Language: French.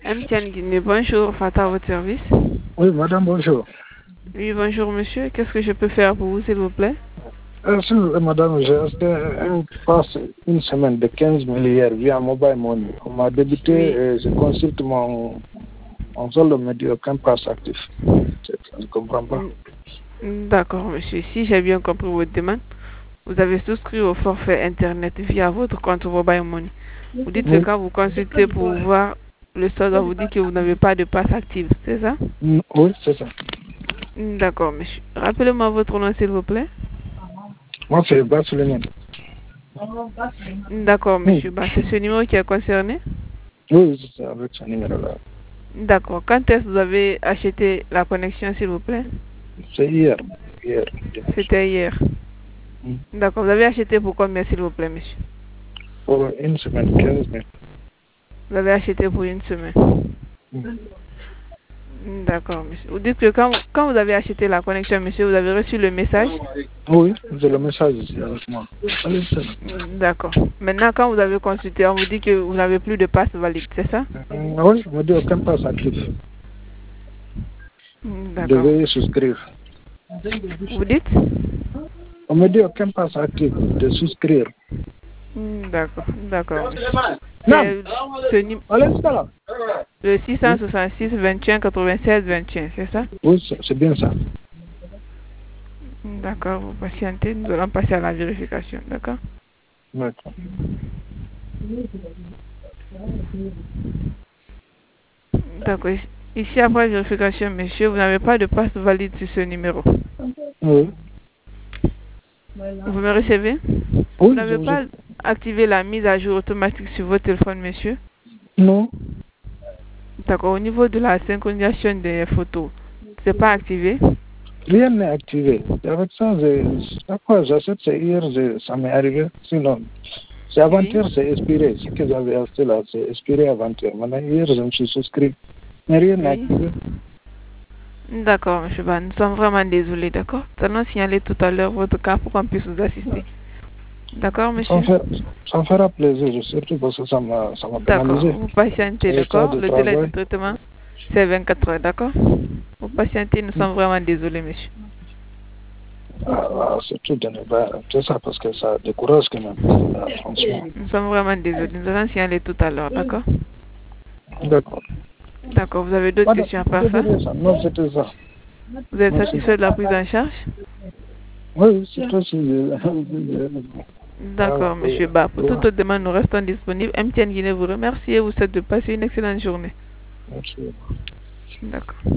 MTN Guinée, bonjour, Fata à votre service. Oui, madame, bonjour. Oui, bonjour monsieur, qu'est-ce que je peux faire pour vous s'il vous plaît? Madame, j'ai acheté un pass une semaine de 15 000 hier via Mobile Money. On m'a débuté Oui. et je consulte mon solde, me dit aucun pass actif. Je ne comprends pas. D'accord monsieur, si j'ai bien compris votre demande, vous avez souscrit au forfait internet via votre compte Mobile Money. Vous dites que Oui, quand vous consultez pour voir le solde, on vous dit que vous n'avez pas de passe active, c'est ça? oui, c'est ça. D'accord monsieur. Rappelez-moi votre nom s'il vous plaît. Moi, c'est Barcelone. D'accord Oui, monsieur, bah, c'est ce numéro qui est concerné? oui, c'est avec ce numéro-là. D'accord. Quand est-ce que vous avez acheté la connexion s'il vous plaît? C'est hier. Hier, dimanche. C'était hier. Mm. D'accord. Vous avez acheté pour combien s'il vous plaît monsieur? Pour une semaine, 15 000. Vous avez acheté pour une semaine. Mm. D'accord, monsieur. Vous dites que quand vous avez acheté la connexion, monsieur, vous avez reçu le message? Oui, j'ai le message ici avec moi. Allez, D'accord. Maintenant, quand vous avez consulté, on vous dit que vous n'avez plus de passe valide, c'est ça? oui, on me dit aucun pass actif. Vous D'accord. devez souscrire. Vous dites? On me dit aucun pass actif de souscrire. D'accord, d'accord, monsieur. Non, C'est allez, c'est là. le 666 21 96 21, c'est ça? Oui, c'est bien ça. D'accord, vous patientez, nous allons passer à la vérification, d'accord? D'accord. D'accord. Ici, après vérification, monsieur, vous n'avez pas de passe valide sur ce numéro. Oui. Vous me recevez? Vous Oui, n'avez pas activé la mise à jour automatique sur votre téléphone, monsieur? non, D'accord. Au niveau de la synchronisation des photos, c'est pas activé? rien n'est activé. Avec ça, chaque fois j'achète, c'est hier, ça m'est arrivé. Sinon, c'est Oui. avant-hier, c'est expiré. Ce que j'avais acheté là, c'est expiré avant-hier. Maintenant, hier, je me suis souscrit. Mais rien n'est Oui. activé. D'accord, monsieur Ban. Nous sommes vraiment désolés, d'accord? Nous allons signaler tout à l'heure votre cas pour qu'on puisse vous assister. D'accord, monsieur? Ça me fera plaisir, surtout parce que ça m'a D'accord. pénalisé. Vous patientez, C'est ça d'accord? de Le délai de travail. traitement, c'est 24 heures, d'accord? Vous patientez, nous sommes vraiment désolés, monsieur. Surtout de ne pas. C'est ça parce que ça décourage quand même. Franchement. Nous sommes vraiment désolés. Nous allons signaler tout à l'heure, d'accord? D'accord. D'accord. Vous avez d'autres questions à part ça? Non, c'était ça. Vous êtes Merci. satisfait de la prise en charge? Oui, c'est toi aussi. D'accord, monsieur Ba. Pour toute autre demande, nous restons disponibles. MTN Guinée vous remercie et vous souhaite de passer une excellente journée. Merci. D'accord.